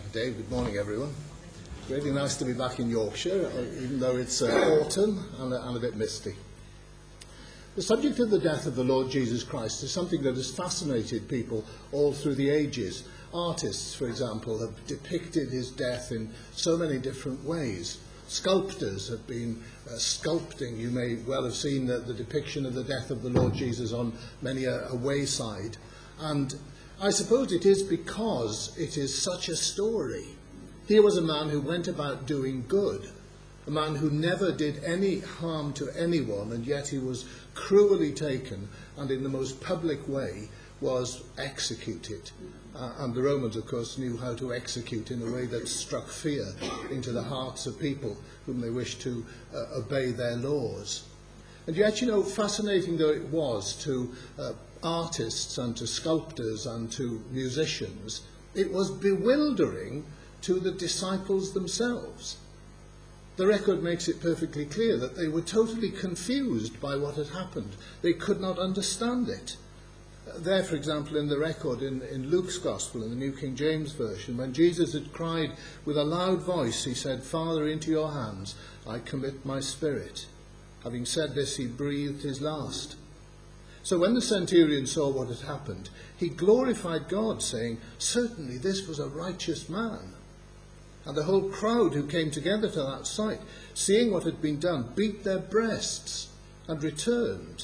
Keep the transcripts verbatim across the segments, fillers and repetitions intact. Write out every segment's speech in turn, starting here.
Thank you, Dave. Good morning, everyone. It's really nice to be back in Yorkshire, even though it's uh, autumn and a, and a bit misty. The subject of the death of the Lord Jesus Christ is something that has fascinated people all through the ages. Artists, for example, have depicted his death in so many different ways. Sculptors have been uh, sculpting. You may well have seen the, the depiction of the death of the Lord Jesus on many a, a wayside. And I suppose it is because it is such a story. Here was a man who went about doing good, a man who never did any harm to anyone, and yet he was cruelly taken and in the most public way was executed. Uh, and the Romans, of course, knew how to execute in a way that struck fear into the hearts of people whom they wished to uh, obey their laws. And yet, you know, fascinating though it was to uh, artists and to sculptors and to musicians, it was bewildering to the disciples themselves. The record makes it perfectly clear that they were totally confused by what had happened. They could not understand it. There, for example, in the record in, in Luke's Gospel, in the New King James Version, when Jesus had cried with a loud voice, he said, "Father, into your hands I commit my spirit." Having said this, he breathed his last. So when the centurion saw what had happened, he glorified God, saying, "Certainly this was a righteous man." And the whole crowd who came together to that sight, seeing what had been done, beat their breasts and returned.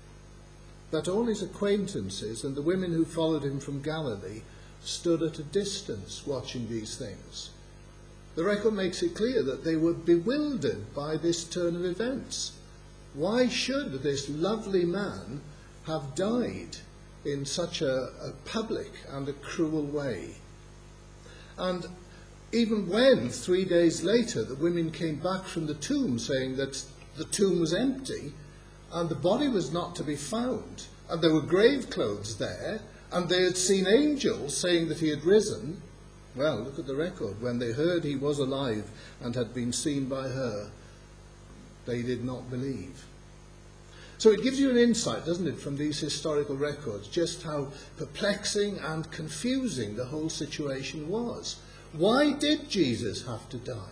But all his acquaintances and the women who followed him from Galilee stood at a distance watching these things. The record makes it clear that they were bewildered by this turn of events. Why should this lovely man have died in such a, a public and a cruel way? And even when, three days later, the women came back from the tomb saying that the tomb was empty and the body was not to be found, and there were grave clothes there, and they had seen angels saying that he had risen, well, look at the record. When they heard he was alive and had been seen by her, they did not believe. So it gives you an insight, doesn't it, from these historical records, just how perplexing and confusing the whole situation was. Why did Jesus have to die?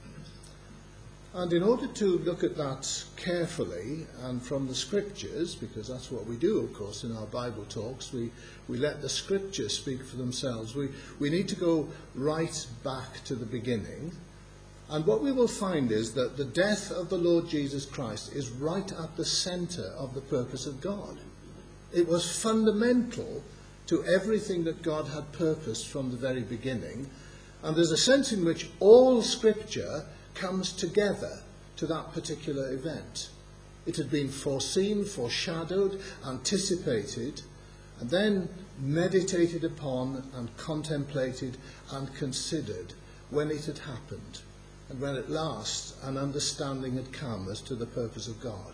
And in order to look at that carefully and from the scriptures, because that's what we do, of course, in our Bible talks, we, we let the scriptures speak for themselves. We, we need to go right back to the beginning. And what we will find is that the death of the Lord Jesus Christ is right at the centre of the purpose of God. It was fundamental to everything that God had purposed from the very beginning. And there's a sense in which all scripture comes together to that particular event. It had been foreseen, foreshadowed, anticipated, and then meditated upon and contemplated and considered when it had happened, and when at last an understanding had come as to the purpose of God.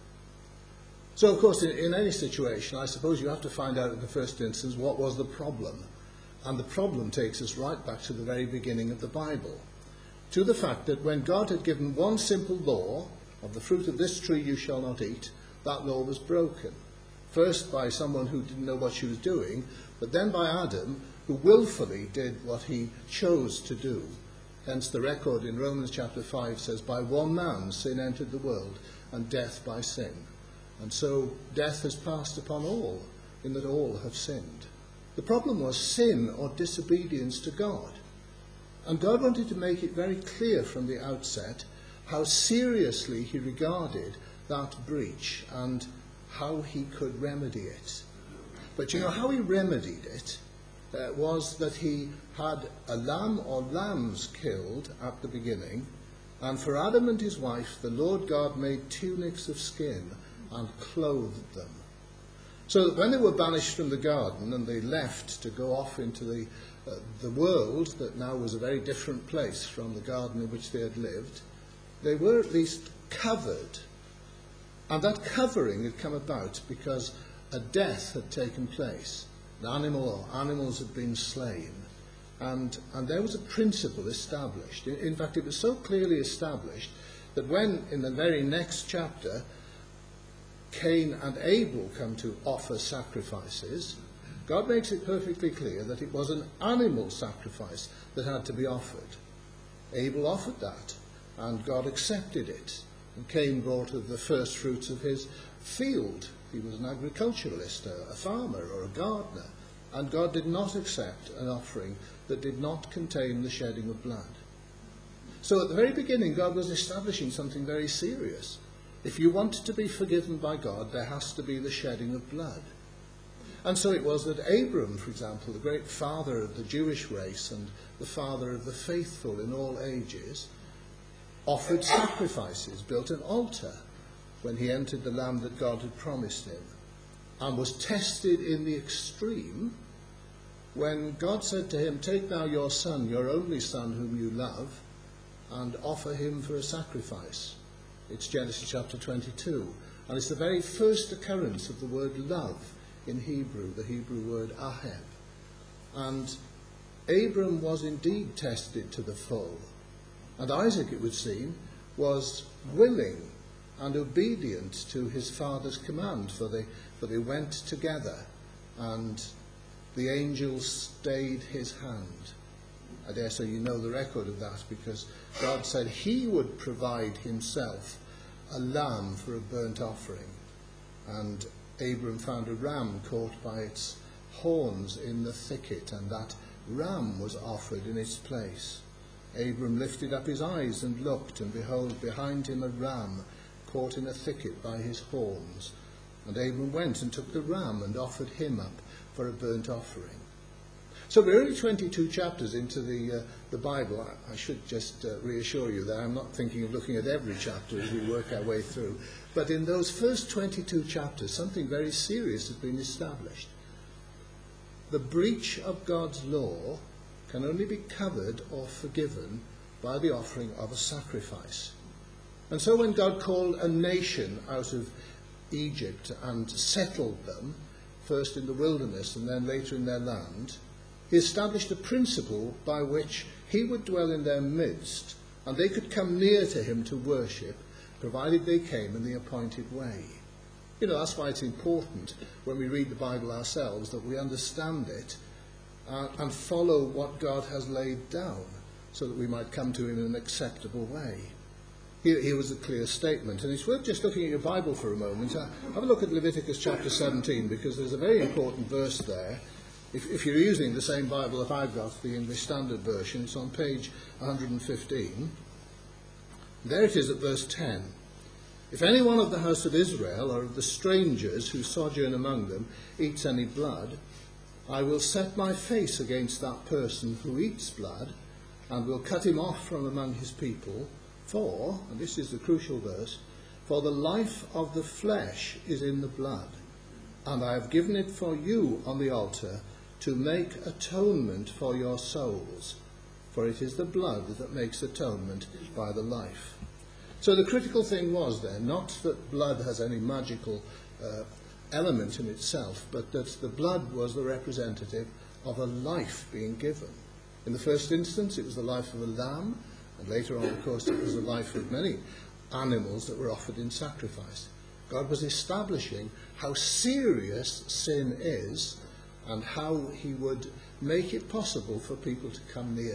So, of course, in, in any situation, I suppose you have to find out in the first instance what was the problem. And the problem takes us right back to the very beginning of the Bible, to the fact that when God had given one simple law, of the fruit of this tree you shall not eat, that law was broken. First by someone who didn't know what she was doing, but then by Adam, who willfully did what he chose to do. Hence the record in Romans chapter five says, "By one man sin entered the world, and death by sin. And so death has passed upon all, in that all have sinned." The problem was sin or disobedience to God. And God wanted to make it very clear from the outset how seriously he regarded that breach and how he could remedy it. But you know, how he remedied it uh, was that he had a lamb or lambs killed at the beginning, and for Adam and his wife the Lord God made tunics of skin and clothed them. So that when they were banished from the garden and they left to go off into the, uh, the world that now was a very different place from the garden in which they had lived, they were at least covered. And that covering had come about because a death had taken place. An animal or animals had been slain. And, and there was a principle established. In, in fact, it was so clearly established that when, in the very next chapter, Cain and Abel come to offer sacrifices, God makes it perfectly clear that it was an animal sacrifice that had to be offered. Abel offered that, and God accepted it. And Cain brought of the first fruits of his field. He was an agriculturalist, a, a farmer or a gardener, and God did not accept an offering that did not contain the shedding of blood. So at the very beginning, God was establishing something very serious. If you want to be forgiven by God, there has to be the shedding of blood. And so it was that Abram, for example, the great father of the Jewish race and the father of the faithful in all ages, offered sacrifices, built an altar when he entered the land that God had promised him, and was tested in the extreme when God said to him, "Take now your son, your only son whom you love, and offer him for a sacrifice." It's Genesis chapter twenty-two, and it's the very first occurrence of the word love in Hebrew, the Hebrew word aheb. And Abram was indeed tested to the full, and Isaac, it would seem, was willing and obedient to his father's command, for they, for they went together, and the angel stayed his hand. I dare say you know the record of that, because God said he would provide himself a lamb for a burnt offering. And Abram found a ram caught by its horns in the thicket, and that ram was offered in its place. Abram lifted up his eyes and looked, and behold, behind him a ram caught in a thicket by his horns. And Abram went and took the ram and offered him up for a burnt offering. So we're only twenty-two chapters into the, uh, the Bible. I, I should just uh, reassure you that I'm not thinking of looking at every chapter as we work our way through. But in those first twenty-two chapters, something very serious has been established. The breach of God's law can only be covered or forgiven by the offering of a sacrifice. And so when God called a nation out of Egypt and settled them, first in the wilderness and then later in their land, he established a principle by which he would dwell in their midst, and they could come near to him to worship, provided they came in the appointed way. You know, that's why it's important when we read the Bible ourselves that we understand it uh, and follow what God has laid down, so that we might come to him in an acceptable way. Here, here was a clear statement, and it's worth just looking at your Bible for a moment. Uh, have a look at Leviticus chapter seventeen, because there's a very important verse there. If, if you're using the same Bible that I've got, the English Standard Version, it's on page one hundred fifteen. There it is at verse ten. "If any one of the house of Israel or of the strangers who sojourn among them eats any blood, I will set my face against that person who eats blood, and will cut him off from among his people. For," and this is the crucial verse, "for the life of the flesh is in the blood, and I have given it for you on the altar to make atonement for your souls, for it is the blood that makes atonement by the life." So the critical thing was then, not that blood has any magical uh, element in itself, but that the blood was the representative of a life being given. In the first instance, it was the life of a lamb, and later on, of course, it was the life of many animals that were offered in sacrifice. God was establishing how serious sin is, and how he would make it possible for people to come near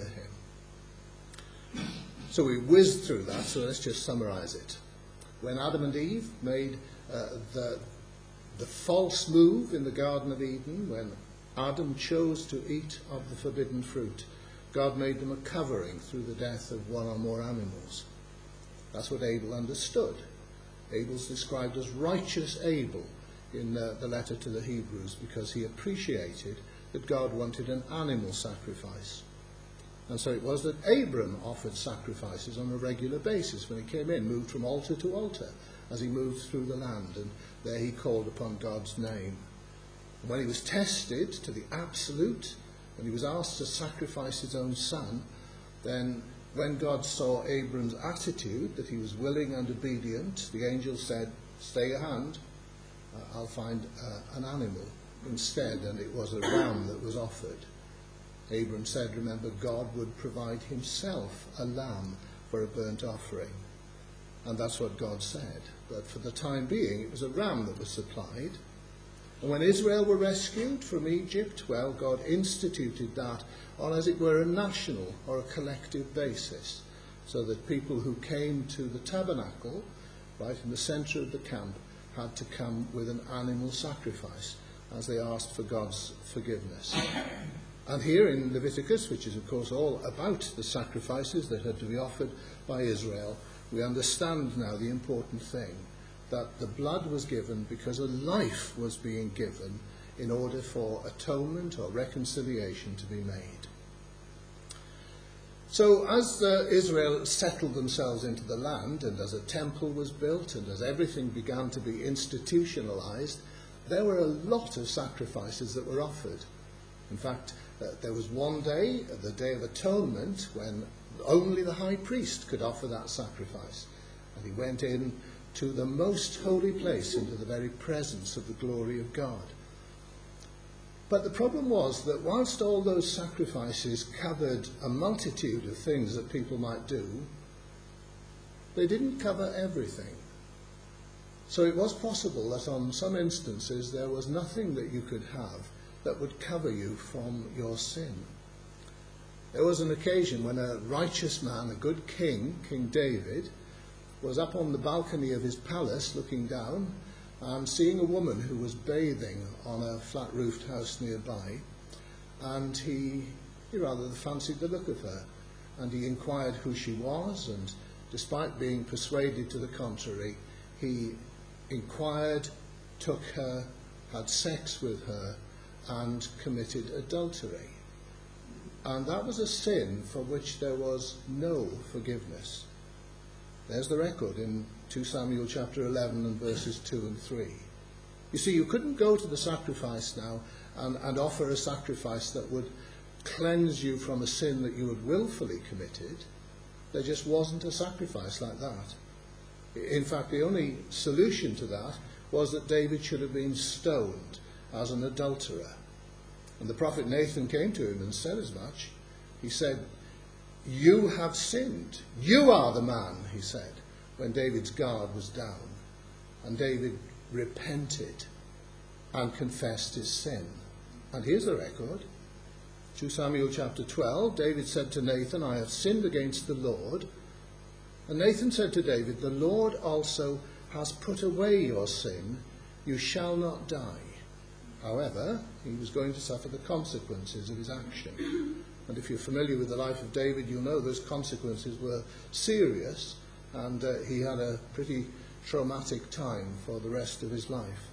him. So we whizzed through that, so let's just summarize it. When Adam and Eve made uh, the, the false move in the Garden of Eden, when Adam chose to eat of the forbidden fruit, God made them a covering through the death of one or more animals. That's what Abel understood. Abel's described as righteous Abel in uh, the letter to the Hebrews, because he appreciated that God wanted an animal sacrifice. And so it was that Abram offered sacrifices on a regular basis when he came in, moved from altar to altar as he moved through the land, and there he called upon God's name. And when he was tested to the absolute, when he was asked to sacrifice his own son, then when God saw Abram's attitude, that he was willing and obedient, the angel said, "Stay your hand, uh, I'll find uh, an animal instead," and it was a ram that was offered. Abram said, remember, God would provide himself a lamb for a burnt offering. And that's what God said. But for the time being, it was a ram that was supplied. And when Israel were rescued from Egypt, well, God instituted that on, as it were, a national or a collective basis, so that people who came to the tabernacle, right in the centre of the camp, had to come with an animal sacrifice as they asked for God's forgiveness. And here in Leviticus, which is of course all about the sacrifices that had to be offered by Israel, we understand now the important thing, that the blood was given because a life was being given in order for atonement or reconciliation to be made. So as uh, Israel settled themselves into the land, and as a temple was built, and as everything began to be institutionalized, there were a lot of sacrifices that were offered. In fact, uh, there was one day, the Day of Atonement, when only the high priest could offer that sacrifice. And he went in to the most holy place, into the very presence of the glory of God. But the problem was that whilst all those sacrifices covered a multitude of things that people might do, they didn't cover everything. So it was possible that on some instances there was nothing that you could have that would cover you from your sin. There was an occasion when a righteous man, a good king, King David, was up on the balcony of his palace looking down and seeing a woman who was bathing on a flat-roofed house nearby, and he, he rather fancied the look of her, and he inquired who she was, and despite being persuaded to the contrary, he inquired, took her, had sex with her, and committed adultery. And that was a sin for which there was no forgiveness. There's the record in two Samuel chapter eleven and verses two and three. You see, you couldn't go to the sacrifice now and, and offer a sacrifice that would cleanse you from a sin that you had willfully committed. There just wasn't a sacrifice like that. In fact, the only solution to that was that David should have been stoned as an adulterer. And the prophet Nathan came to him and said as much. He said, "You have sinned. You are the man," he said, when David's guard was down. And David repented and confessed his sin. And here's the record. two Samuel chapter twelve, David said to Nathan, "I have sinned against the Lord." And Nathan said to David, "The Lord also has put away your sin. You shall not die." However, he was going to suffer the consequences of his action. And if you're familiar with the life of David, you'll know those consequences were serious, and uh, he had a pretty traumatic time for the rest of his life.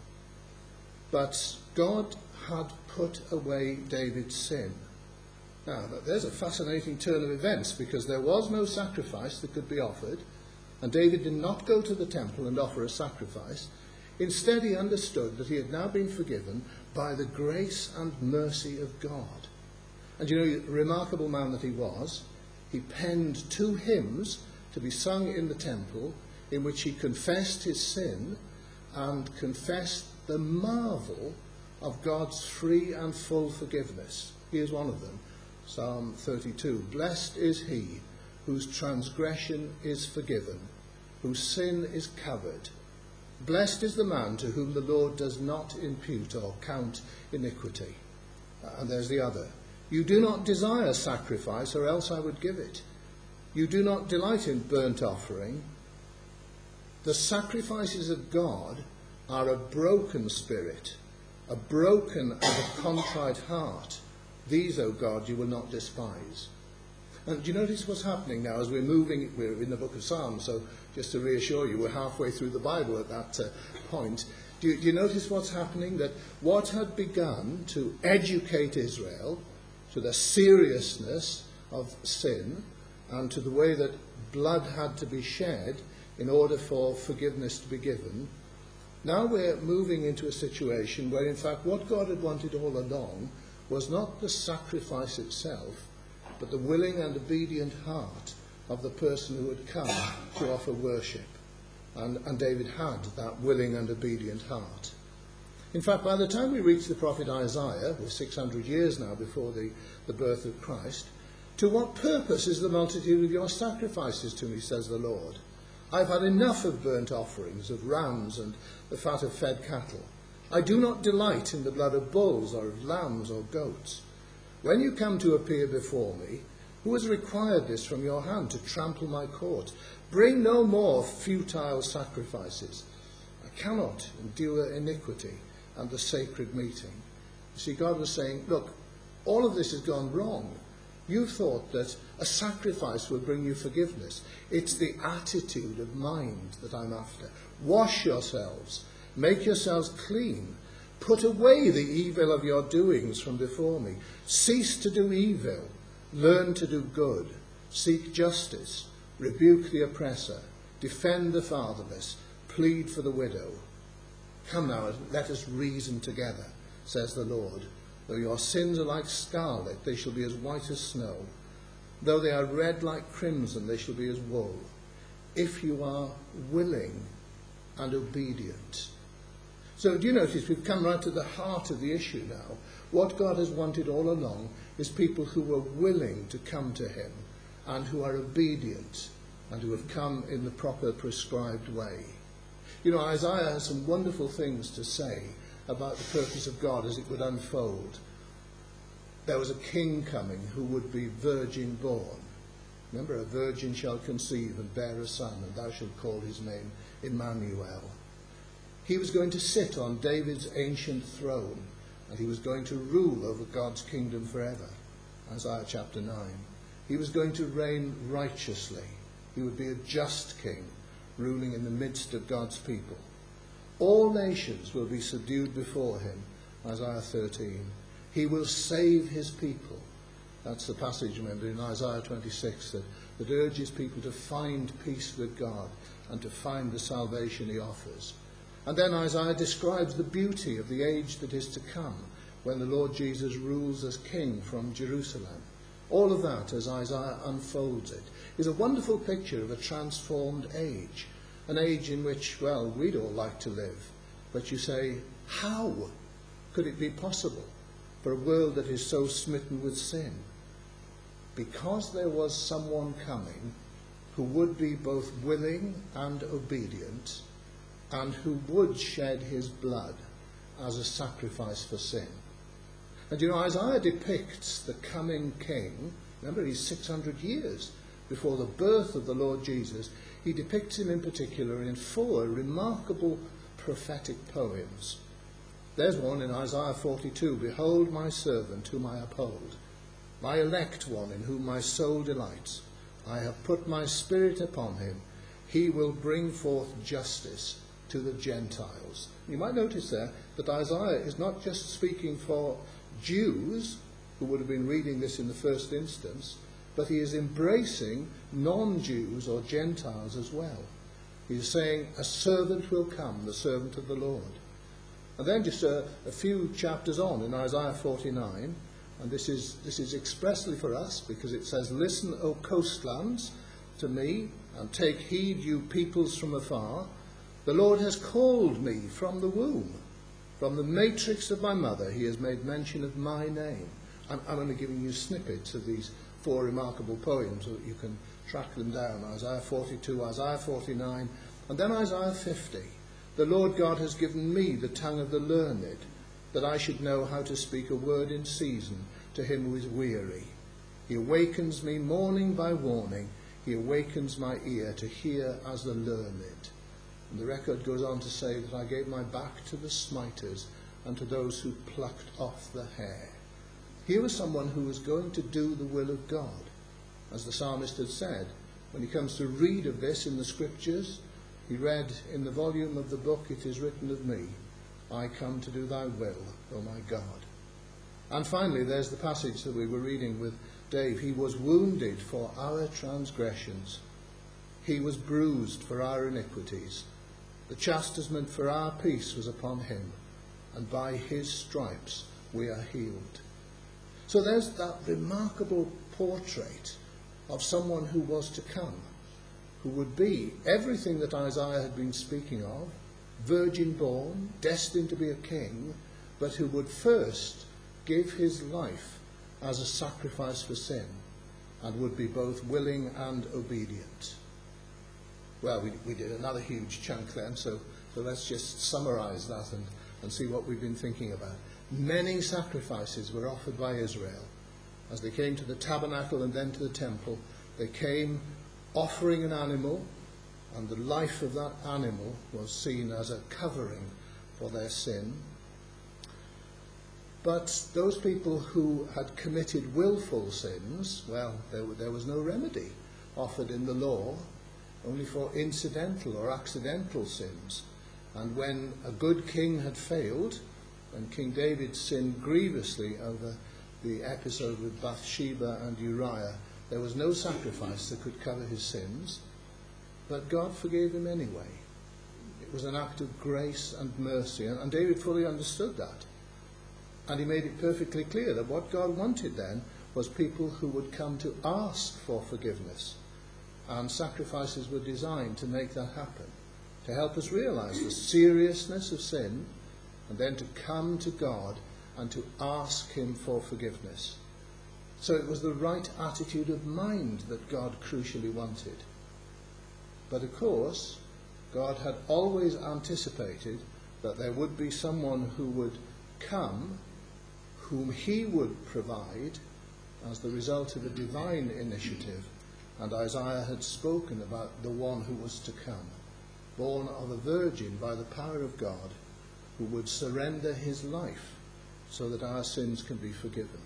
But God had put away David's sin. Now, there's a fascinating turn of events, because there was no sacrifice that could be offered, and David did not go to the temple and offer a sacrifice. Instead, he understood that he had now been forgiven by the grace and mercy of God. And you know, remarkable man that he was, he penned two hymns to be sung in the temple, in which he confessed his sin and confessed the marvel of God's free and full forgiveness. Here's one of them, Psalm thirty-two. "Blessed is he whose transgression is forgiven, whose sin is covered. Blessed is the man to whom the Lord does not impute or count iniquity." And there's the other. "You do not desire sacrifice, or else I would give it. You do not delight in burnt offering." The sacrifices of God are a broken spirit, a broken and a contrite heart. These, O God, you will not despise. And do you notice what's happening now as we're moving? We're in the book of Psalms, so just to reassure you, we're halfway through the Bible at that uh, point. Do you, do you notice what's happening? That what had begun to educate Israel to the seriousness of sin and to the way that blood had to be shed in order for forgiveness to be given, now we're moving into a situation where, in fact, what God had wanted all along was not the sacrifice itself, but the willing and obedient heart of the person who had come to offer worship. And, and David had that willing and obedient heart. In fact, by the time we reach the prophet Isaiah, we're six hundred years now before the, the birth of Christ, "To what purpose is the multitude of your sacrifices to me, says the Lord? I've had enough of burnt offerings, of rams and the fat of fed cattle. I do not delight in the blood of bulls or of lambs or goats. When you come to appear before me, who has required this from your hand to trample my court? Bring no more futile sacrifices. I cannot endure iniquity and the sacred meeting. You see, God was saying, look, all of this has gone wrong. You thought that a sacrifice would bring you forgiveness. It's the attitude of mind that I'm after. Wash yourselves. Make yourselves clean. Put away the evil of your doings from before me. Cease to do evil. Learn to do good. Seek justice. Rebuke the oppressor. Defend the fatherless. Plead for the widow. Come now, let us reason together, says the Lord. Though your sins are like scarlet, they shall be as white as snow. Though they are red like crimson, they shall be as wool. If you are willing and obedient. So do you notice we've come right to the heart of the issue now. What God has wanted all along is people who are willing to come to him and who are obedient and who have come in the proper prescribed way. You know, Isaiah has some wonderful things to say about the purpose of God as it would unfold. There was a king coming who would be virgin born. Remember, a virgin shall conceive and bear a son, and thou shalt call his name Emmanuel. He was going to sit on David's ancient throne, and he was going to rule over God's kingdom forever. Isaiah chapter nine. He was going to reign righteously. He would be a just king, ruling in the midst of God's people. All nations will be subdued before him, Isaiah thirteen. He will save his people. That's the passage, remember, in Isaiah twenty-six that, that urges people to find peace with God and to find the salvation he offers. And then Isaiah describes the beauty of the age that is to come when the Lord Jesus rules as king from Jerusalem. All of that, as Isaiah unfolds it, is a wonderful picture of a transformed age. An age in which, well, we'd all like to live. But you say, how could it be possible for a world that is so smitten with sin? Because there was someone coming who would be both willing and obedient, and who would shed his blood as a sacrifice for sin. And you know, Isaiah depicts the coming king. Remember, he's six hundred years before the birth of the Lord Jesus. He depicts him in particular in four remarkable prophetic poems. There's one in Isaiah forty-two. Behold my servant whom I uphold, my elect one in whom my soul delights. I have put my spirit upon him. He will bring forth justice to the Gentiles. You might notice there that Isaiah is not just speaking for Jews who would have been reading this in the first instance, but he is embracing non-Jews or Gentiles as well. He is saying, a servant will come, the servant of the Lord. And then just a, a few chapters on in Isaiah forty-nine, and this is, this is expressly for us, because it says, listen, O coastlands, to me, and take heed, you peoples from afar. The Lord has called me from the womb. From the matrix of my mother, he has made mention of my name. I'm, I'm only giving you snippets of these four remarkable poems so that you can track them down. Isaiah forty-two, Isaiah forty-nine, and then Isaiah fifty. The Lord God has given me the tongue of the learned, that I should know how to speak a word in season to him who is weary. He awakens me morning by morning. He awakens my ear to hear as the learned. And the record goes on to say that I gave my back to the smiters and to those who plucked off the hair. Here was someone who was going to do the will of God. As the psalmist had said, when he comes to read of this in the scriptures, he read in the volume of the book, it is written of me, I come to do thy will, O my God. And finally, there's the passage that we were reading with Dave. He was wounded for our transgressions. He was bruised for our iniquities. The chastisement for our peace was upon him, and by his stripes we are healed. So there's that remarkable portrait of someone who was to come, who would be everything that Isaiah had been speaking of, virgin born, destined to be a king, but who would first give his life as a sacrifice for sin, and would be both willing and obedient. Well, we, we did another huge chunk then, so, so let's just summarize that and, and see what we've been thinking about. Many sacrifices were offered by Israel. As they came to the tabernacle and then to the temple, they came offering an animal, and the life of that animal was seen as a covering for their sin. But those people who had committed willful sins, well, there, there was no remedy offered in the law, only for incidental or accidental sins. And when a good king had failed, when King David sinned grievously over the episode with Bathsheba and Uriah, there was no sacrifice that could cover his sins, but God forgave him anyway. It was an act of grace and mercy, and David fully understood that. And he made it perfectly clear that what God wanted then was people who would come to ask for forgiveness. And sacrifices were designed to make that happen, to help us realize the seriousness of sin, and then to come to God and to ask him for forgiveness. So it was the right attitude of mind that God crucially wanted. But of course, God had always anticipated that there would be someone who would come, whom he would provide as the result of a divine initiative. And Isaiah had spoken about the one who was to come, born of a virgin by the power of God, who would surrender his life so that our sins can be forgiven.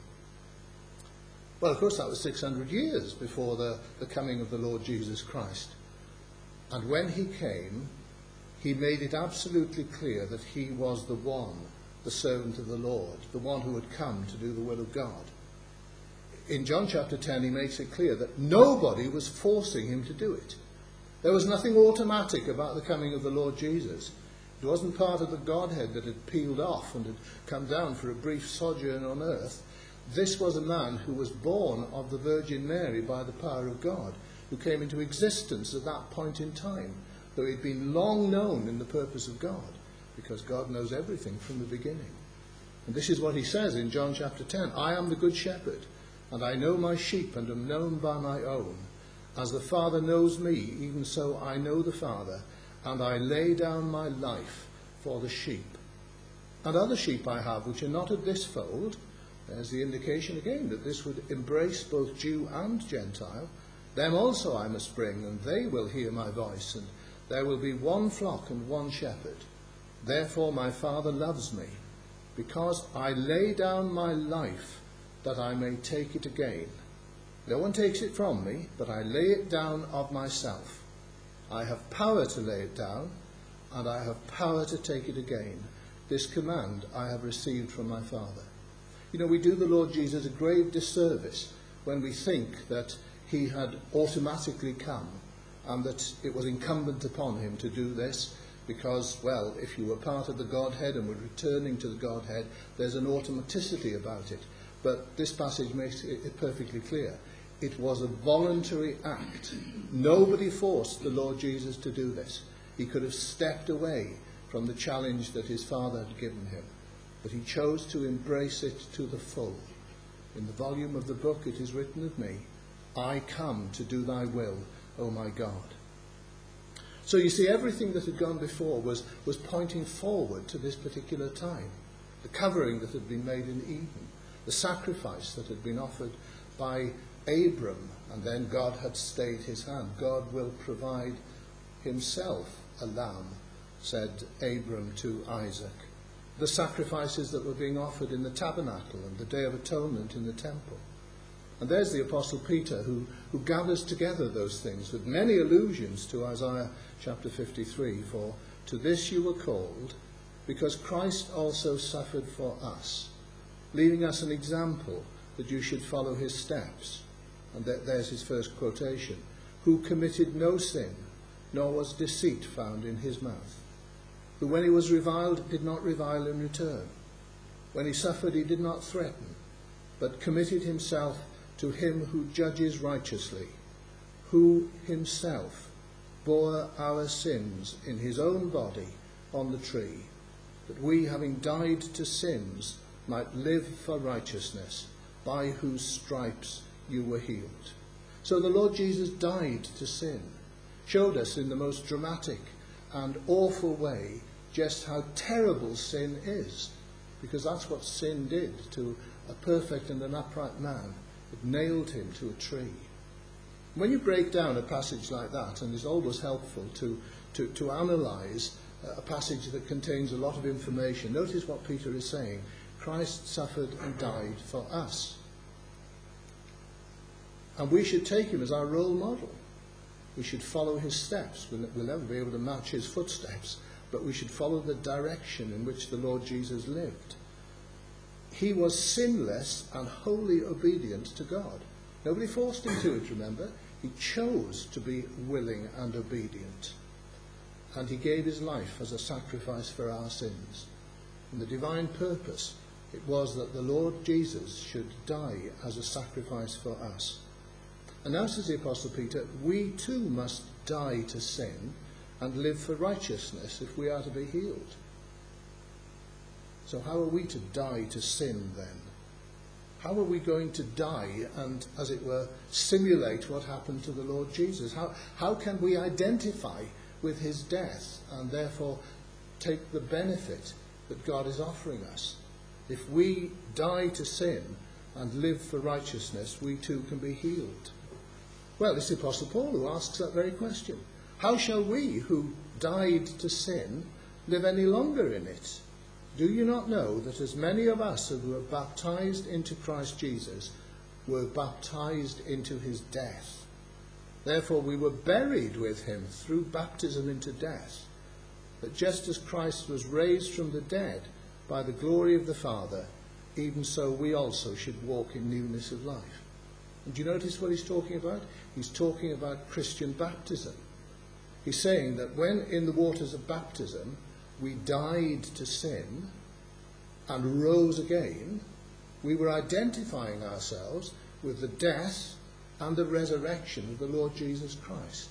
Well, of course, that was six hundred years before the, the coming of the Lord Jesus Christ. And when he came, he made it absolutely clear that he was the one, the servant of the Lord, the one who had come to do the will of God. In John chapter ten, he makes it clear that nobody was forcing him to do it. There was nothing automatic about the coming of the Lord Jesus. It wasn't part of the Godhead that had peeled off and had come down for a brief sojourn on earth. This was a man who was born of the Virgin Mary by the power of God, who came into existence at that point in time, though he'd been long known in the purpose of God, because God knows everything from the beginning. And this is what he says in John chapter ten, I am the good shepherd, and I know my sheep and am known by my own. As the Father knows me, even so I know the Father, and I lay down my life for the sheep. And other sheep I have, which are not of this fold. There's the indication again that this would embrace both Jew and Gentile. Them also I must bring, and they will hear my voice, and there will be one flock and one shepherd. Therefore my Father loves me, because I lay down my life that I may take it again. No one takes it from me, but I lay it down of myself. I have power to lay it down, and I have power to take it again. This command I have received from my Father. You know, we do the Lord Jesus a grave disservice when we think that he had automatically come and that it was incumbent upon him to do this because, well, if you were part of the Godhead and were returning to the Godhead, there's an automaticity about it. But this passage makes it perfectly clear. It was a voluntary act. Nobody forced the Lord Jesus to do this. He could have stepped away from the challenge that his Father had given him, but he chose to embrace it to the full. In the volume of the book it is written of me, I come to do thy will, O my God. So you see, everything that had gone before was, was pointing forward to this particular time. The covering that had been made in Eden, the sacrifice that had been offered by Abram, and then God had stayed his hand. God will provide himself a lamb, said Abram to Isaac. The sacrifices that were being offered in the tabernacle and the Day of Atonement in the temple. And there's the Apostle Peter who, who gathers together those things with many allusions to Isaiah chapter fifty-three. For to this you were called, because Christ also suffered for us, leaving us an example that you should follow his steps. And there's his first quotation. Who committed no sin, nor was deceit found in his mouth. Who when he was reviled did not revile in return. When he suffered he did not threaten, but committed himself to him who judges righteously, who himself bore our sins in his own body on the tree, that we, having died to sins, might live for righteousness, by whose stripes you were healed. So the Lord Jesus died to sin, showed us in the most dramatic and awful way just how terrible sin is, because that's what sin did to a perfect and an upright man. It nailed him to a tree. When you break down a passage like that, and it's always helpful to, to, to analyse a passage that contains a lot of information, notice what Peter is saying. Christ suffered and died for us. And we should take him as our role model. We should follow his steps. We'll, we'll never be able to match his footsteps, but we should follow the direction in which the Lord Jesus lived. He was sinless and wholly obedient to God. Nobody forced him to it, remember. He chose to be willing and obedient. And he gave his life as a sacrifice for our sins. And the divine purpose, it was that the Lord Jesus should die as a sacrifice for us. And now, says the Apostle Peter, we too must die to sin and live for righteousness if we are to be healed. So how are we to die to sin then? How are we going to die and, as it were, simulate what happened to the Lord Jesus? How, how can we identify with his death and therefore take the benefit that God is offering us? If we die to sin and live for righteousness, we too can be healed. Well, it's the Apostle Paul who asks that very question. How shall we, who died to sin, live any longer in it? Do you not know that as many of us who were baptized into Christ Jesus were baptized into his death? Therefore we were buried with him through baptism into death, that just as Christ was raised from the dead by the glory of the Father, even so we also should walk in newness of life. And do you notice what he's talking about? He's talking about Christian baptism. He's saying that when in the waters of baptism we died to sin and rose again, we were identifying ourselves with the death and the resurrection of the Lord Jesus Christ.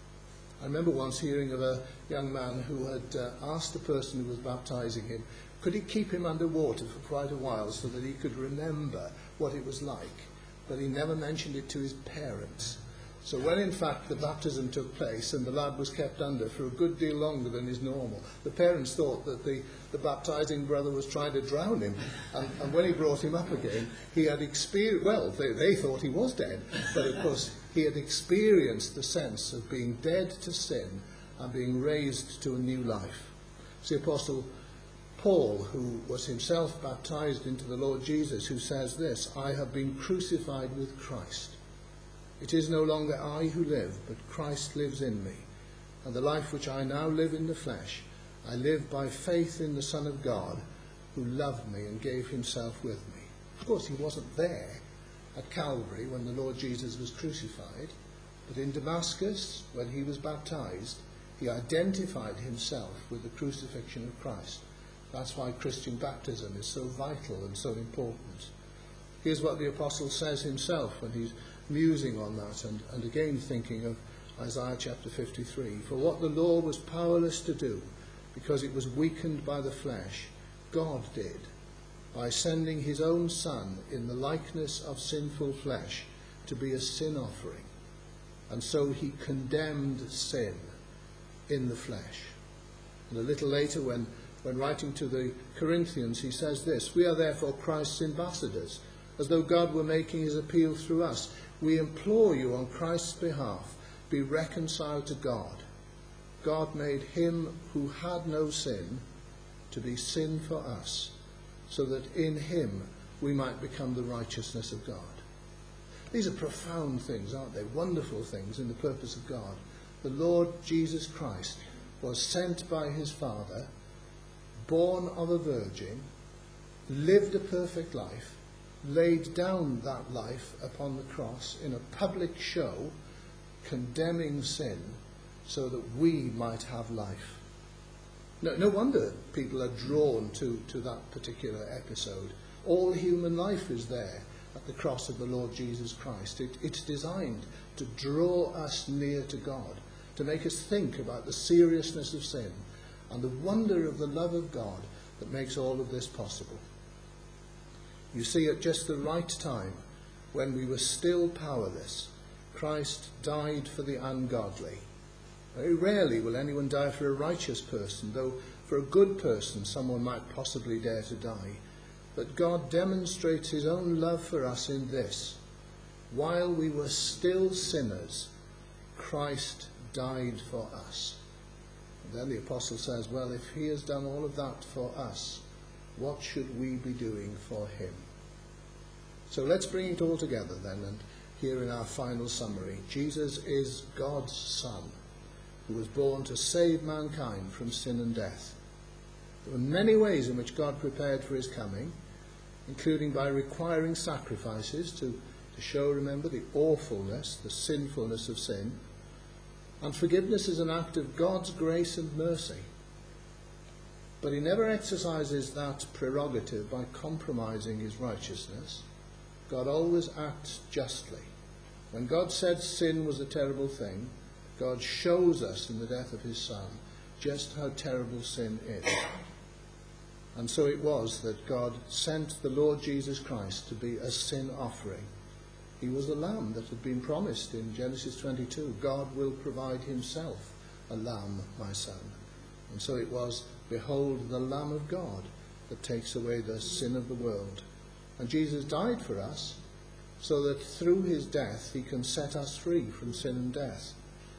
I remember once hearing of a young man who had uh, asked the person who was baptizing him, could he keep him underwater for quite a while so that he could remember what it was like? But he never mentioned it to his parents. So when in fact the baptism took place and the lad was kept under for a good deal longer than is normal, the parents thought that the, the baptizing brother was trying to drown him. And, and when he brought him up again, he had experienced, well, they, they thought he was dead, but of course he had experienced the sense of being dead to sin and being raised to a new life. It's the Apostle Paul, who was himself baptized into the Lord Jesus, who says this, I have been crucified with Christ. It is no longer I who live, but Christ lives in me. And the life which I now live in the flesh, I live by faith in the Son of God, who loved me and gave himself with me. Of course, he wasn't there at Calvary when the Lord Jesus was crucified, but in Damascus, when he was baptized, he identified himself with the crucifixion of Christ. That's why Christian baptism is so vital and so important. Here's what the apostle says himself when he's musing on that, and, and again thinking of Isaiah chapter fifty-three. For what the law was powerless to do, because it was weakened by the flesh, God did, by sending his own Son in the likeness of sinful flesh to be a sin offering. And so he condemned sin in the flesh. And a little later, when, when writing to the Corinthians, he says this, we are therefore Christ's ambassadors, as though God were making his appeal through us. We implore you on Christ's behalf, be reconciled to God. God made him who had no sin to be sin for us, so that in him we might become the righteousness of God. These are profound things, aren't they? Wonderful things in the purpose of God. The Lord Jesus Christ was sent by his Father, born of a virgin, lived a perfect life, laid down that life upon the cross in a public show, condemning sin so that we might have life. No, no wonder people are drawn to, to that particular episode. All human life is there at the cross of the Lord Jesus Christ. It, it's designed to draw us near to God, to make us think about the seriousness of sin and the wonder of the love of God that makes all of this possible. You see, at just the right time, when we were still powerless, Christ died for the ungodly, Very rarely will anyone die for a righteous person, though for a good person someone might possibly dare to die. But God demonstrates his own love for us in this: while we were still sinners, Christ died for us. And then the apostle says, well, if he has done all of that for us, what should we be doing for him? So let's bring it all together then, and here in our final summary. Jesus is God's Son, who was born to save mankind from sin and death. There were many ways in which God prepared for his coming, including by requiring sacrifices to, to show, remember, the awfulness, the sinfulness of sin. And forgiveness is an act of God's grace and mercy. But he never exercises that prerogative by compromising his righteousness. God always acts justly. When God said sin was a terrible thing, God shows us in the death of his Son just how terrible sin is. And so it was that God sent the Lord Jesus Christ to be a sin offering. He was the lamb that had been promised in Genesis twenty-two. God will provide himself a lamb, my son. And so it was, behold, the Lamb of God that takes away the sin of the world. And Jesus died for us so that through his death he can set us free from sin and death.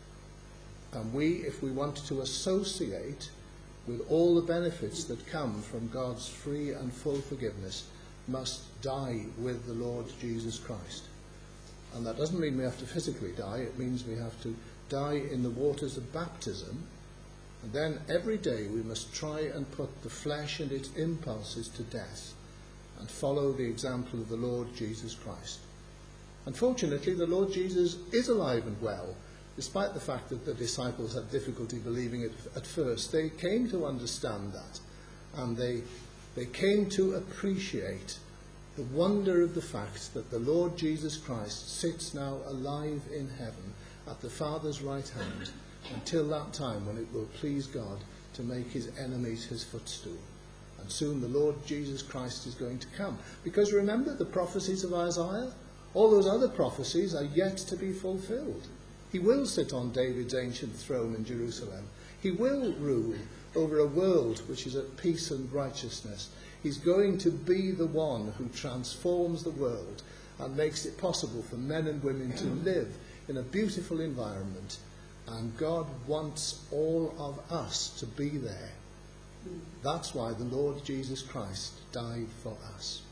And we, if we want to associate with all the benefits that come from God's free and full forgiveness, must die with the Lord Jesus Christ. And that doesn't mean we have to physically die. It means we have to die in the waters of baptism. And then every day we must try and put the flesh and its impulses to death and follow the example of the Lord Jesus Christ. Unfortunately, the Lord Jesus is alive and well, despite the fact that the disciples had difficulty believing it at first. They came to understand that, and they, they came to appreciate the wonder of the fact that the Lord Jesus Christ sits now alive in heaven at the Father's right hand, until that time when it will please God to make his enemies his footstool. And soon the Lord Jesus Christ is going to come. Because remember the prophecies of Isaiah? All those other prophecies are yet to be fulfilled. He will sit on David's ancient throne in Jerusalem. He will rule over a world which is at peace and righteousness. He's going to be the one who transforms the world and makes it possible for men and women to live in a beautiful environment. And God wants all of us to be there. That's why the Lord Jesus Christ died for us.